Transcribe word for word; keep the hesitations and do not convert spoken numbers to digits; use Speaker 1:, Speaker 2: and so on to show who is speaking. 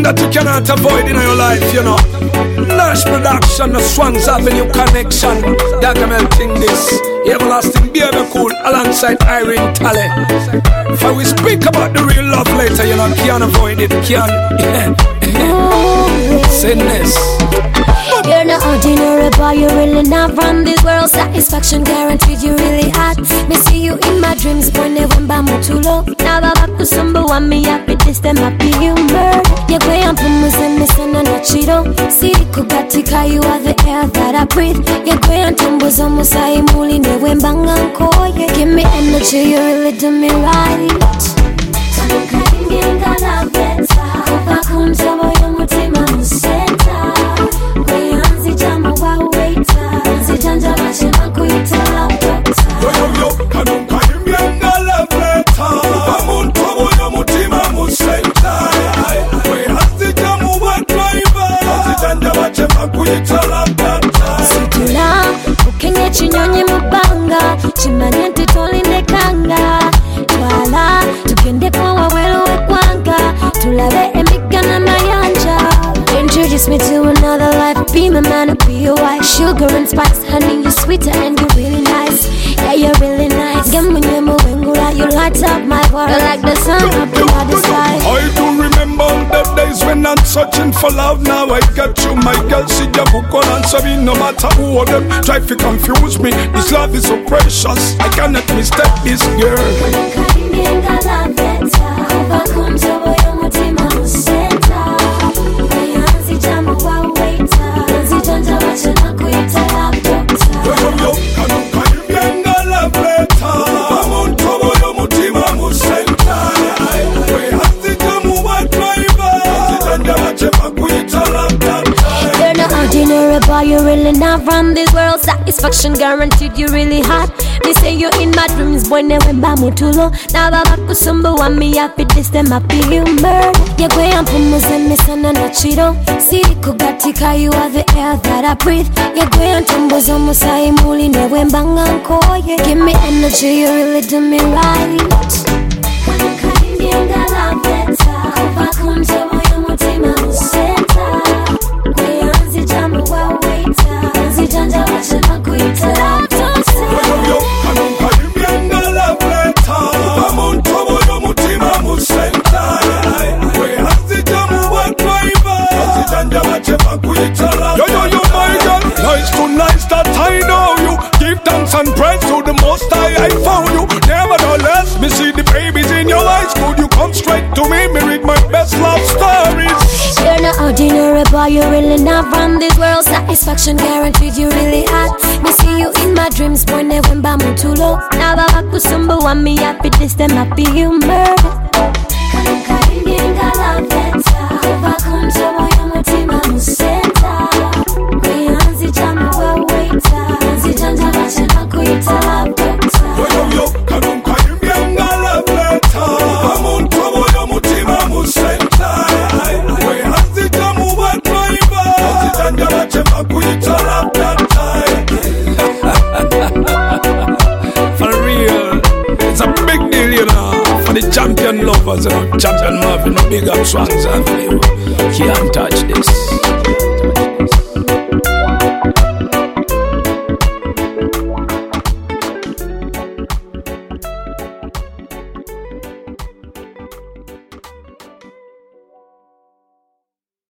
Speaker 1: that you cannot avoid in your life, you know. Nash Production, the Swans Avenue Connection, documenting this. Everlasting Baby Cool alongside Irene Talley. For we speak about the real love later, you know, can't avoid it, can't. Send this.
Speaker 2: You're not ordinary boy, you're really not from this world. Satisfaction guaranteed, you really hot. Me see you in my dreams, boy, never bamu too low. Now I back to somebody want me happy, this them happy humor. You go and put me and miss and not cheato. See the kukatika, you are the air that I breathe. You go and tumble some musai muli never bang and call. You give me energy, you really do me right. Kanka love better. Kubakunza moyo mutima musenta. Kweyanzi jamu wa waita. Zijanja machema kuita love better.
Speaker 1: Yo yo yo, kanka love better. Kubakunza moyo mutima musenta. Kweyanzi jamu wa driver. Zijanja machema kuita love better.
Speaker 2: Situla, ukenye chinyonye mubanga. Chimanye ntitoli nekanga. Twala, tukende kwa wawelo wekwanga. Tulave emika na mayanja. Introduce me to another life. Be my man, be your wife. Sugar and spice, honey, you're sweeter and you're really nice. Yeah, you're really nice. Gamunye muwengula, you light up my world. You're like the sun up in the sky.
Speaker 1: I do remember the days when I'm searching for love. Now I got you, my girl. See ya buko and sabi. No matter who of them try to confuse me, this love is so precious. I cannot mistake this girl.
Speaker 2: You're really not from this world. Satisfaction guaranteed, you really hot. Me say you in my dreams, boy, never bamu too low. Now I back to somebody want me happy, this them happy humor. You go and put me and miss and not cheato. See the kukatika, you are the air that I breathe. You go and tumble some musai muli never bang and call. You give me energy, you really do me right. Kanka indienga love better. Kubakunza moyo mutima musenta. Kweyanzi jamu wa waita. Zijanja wachema kuita love tosa.
Speaker 1: Yo yo, kanka indienga love better. Kubakunza moyo mutima musenta. Kweyanzi jamu wa driver. Zijanja wachema kuita love. Yo yo yo, my girl, nice to nice that I know you. Give thanks and praise to the Most High, I found you. Nevertheless, me see the babies in your eyes. Could you come straight to me? Me read my best love stories.
Speaker 2: You're not ordinary boy, you're really not from this world. Satisfaction guaranteed, you really hot. Me see you in my dreams, boy, never bamu too low. Now I back to somebody want me happy, this them happy humor. Kanka indienga love better. Kubakunza moyo mutima musenta. Kweyanzi jamu wa waita. Zijanja wachema kuita love better.
Speaker 1: Yo yo yo, kanka indienga love better. Kubakunza moyo mutima musenta. Kweyanzi jamu wa driver. Zijanja wachema kuita love better. For real, it's a big deal, you know. For the champion lovers, you know, champion love, you know, big up Swans Avenue. Can't touch this.